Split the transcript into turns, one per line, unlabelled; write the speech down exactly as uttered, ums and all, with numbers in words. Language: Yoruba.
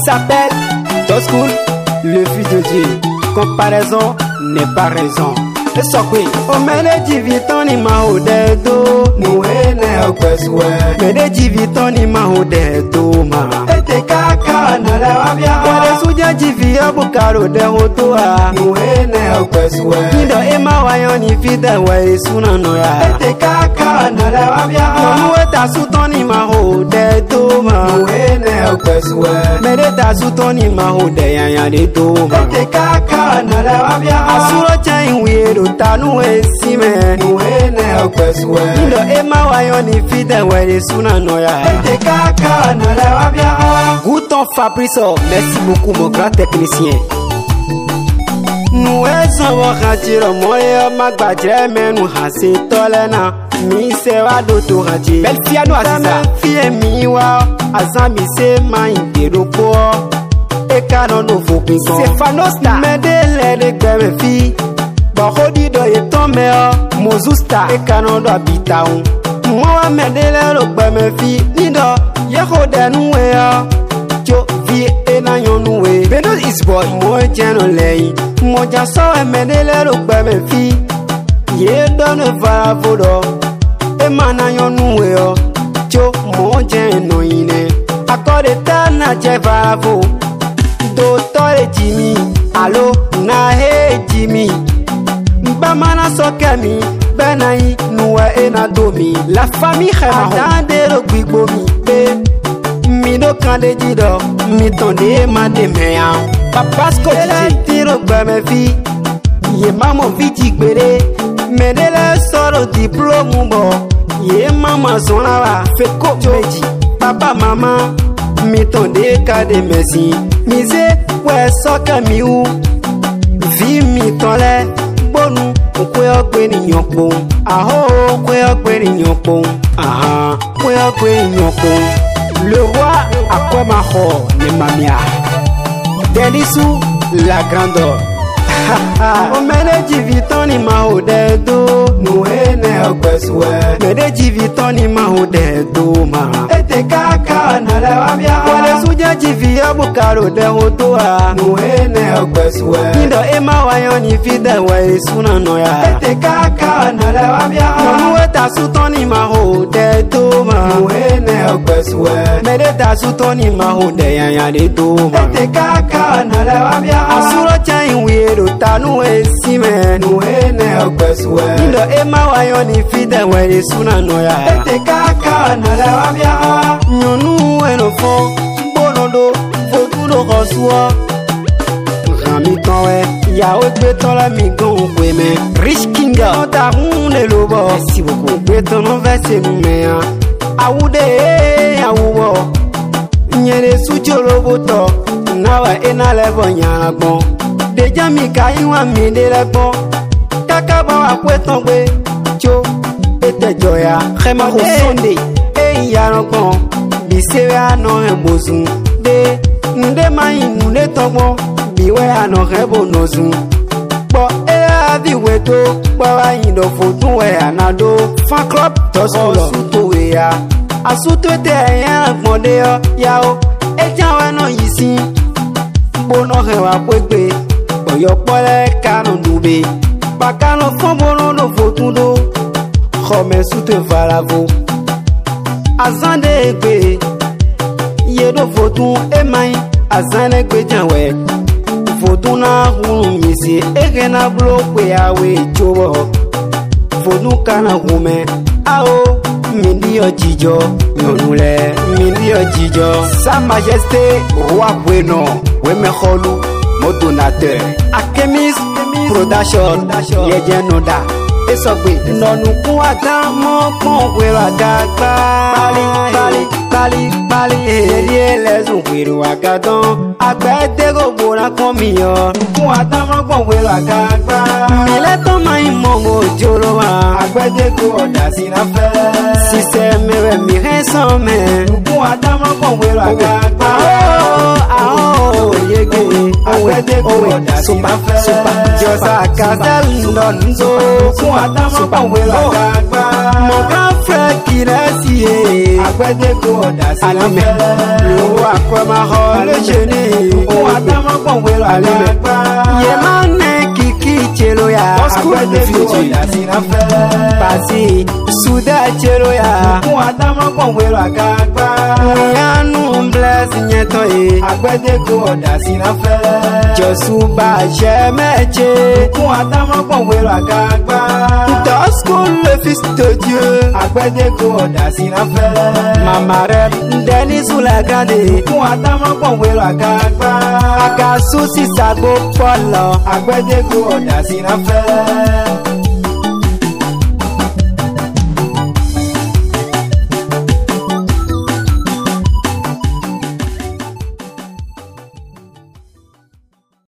s'appelle Dos Cool, le fils de Dieu. Comparaison n'est pas raison. Et so kwe o mele jiviton ni ma o de do nu ene okweswe mele jiviton ni ma o de do ma ete kaka na le wabia wale suja jivi abukaro de hoto a nu ene okweswe nido ema wayo ni fida wa esuna no ya ete kaka na le wabia nu eta suton ni ma o de do ma nu ene okweswe mele ta suton ni ma o de yanya de do ma ete kaka na le wabia asuro chain we tanu esime nuene okweswe ndo ema wayo ni fide wele suna noya ete kaka na la wabia Gouton Fabrice, merci beaucoup mon grand technicien. Nous sommes rachiro moye magbadre menu hase tolena mi se wa do to rachi bel piano asisa fie mi wa azami se ma interopo e kano no fo pinko c'est fanosta medele de gbeme fi Bahodi do ye tome o Mozusta e kano do abitaun Mwa medele lo gbeme fi Nido ye hode nuwe o Jo vi e na yon nuwe Benos is boy Mo jeno lei Mo jaso e medele lo gbeme fi Ye do ne vara vodo E mana yon nuwe o Jo mo jeno ine Akode ta na je vara vo Do tole Jimmy Allo na he Jimmy Bamana sokemi benai nuwa ena domi la famille khema dande ro gbigbo mi be mi do kan de jido mi ton de ma de meya papa sko ti tiro gba me fi ye mama fi ti gbere medele soro diplôme bo ye mama zona wa fe ko meji papa mama mi ton de ka de merci mi ze we sokemi u vi mi tole bonu kwe okwe ni nyopon aho kwe okwe ni nyopon aha kwe okwe ni nyopon le roi akwemaho ni mamia Denisu la grandeur o mele jiviton ni ma o de do nu ene okweswe mele jiviton ni ma o de do ma ete kaka na le wabia wale suja jivi abukaro de hoto a nu ene okweswe nido ema wayo ni fide wa esuna no ya ete kaka na le wabia nu eta suton ni ma o de do ma nu ene okweswe mele ta suton ni ma o de yanya de do ma ete kaka na le wabia asuro chain we tanu esime nuene okweswe ndo ema wayo ni fide wele suna noya ete kaka na la wabia nyonu eno fo bonodo fotudo kosuo rami tonwe ya ope tola mi gon kweme Rich Kinga ta hunde lobo merci beaucoup betono vese numea awude awuwo nyere sujolo boto nawa ena levo nyagbon Deja mi ka iwa mi de legbon Kaka ba wa kweton gbe Cho ete joya Khema ho sonde E yarangbon Bisewe ano embozun De Nde ma inu ne tongbon Biwe ano rebo nozun Bo e avi weto Bo wa indo fotun we anado Fan club Dos Cool Asuto we ya Asuto ete yarangbon de yo Yao E janwe no yisi Bono hewa kwekwe Oyo pole kano nube Bakano fombono no fotundo Khome sute valavo Azande egbe Yedo fotun emai Azande egbe janwe Fotuna hunu misi Ege na blokwe awe chobo Fotun kana hume Ao Mindi yo jijo Yonule Mindi yo jijo Sa majesté Roi bueno Weme kholu Mon donateur Akemis Production Yeje noda Esogbe Nonu kun ada mo kon wera gagba Bali bali bali bali Eri elezun wero agadon Agbede go bora kon mi yo Kun ada mo kon wera gagba Mile to ma imo mo joro wa Agbede go oda si na fe Sise mewe mi reson me Kun ada mo kon wera gagba Oh yege Agbede go oda si na fe Josa kastel ndonzo Kun ada mo kon wera gagba Mon grand frère kirasi ye
Agbẹ́dẹ́ kò ọ̀dà sí
alimẹ lo akọma họ lejeni
Ohun àtàmọ́ pọ̀ wẹ̀rọ àgbàgbà
yema ne kiki chelo ya
Agbẹ́dẹ́ kò ọ̀dà sí náfẹ́
pasi suda chelo ya
Ohun àtàmọ́ pọ̀ wẹ̀rọ àgbàgbà
yanu bless nyeto ye
Agbẹ́dẹ́ kò ọ̀dà sí náfẹ́
Josuba jemeche
Ohun àtàmọ́ pọ̀ wẹ̀rọ àgbàgbà
dans school le fils de Dieu
Agbẹ́dẹ́ kò ọ̀dà sí náfẹ́
mamare ndeni sulagade
Ohun àtàmọ́ pọ̀ wẹ̀rọ àgbàgbà
akasusi sagbo polo
Agbẹ́dẹ́ kò ọ̀dà sí náfẹ́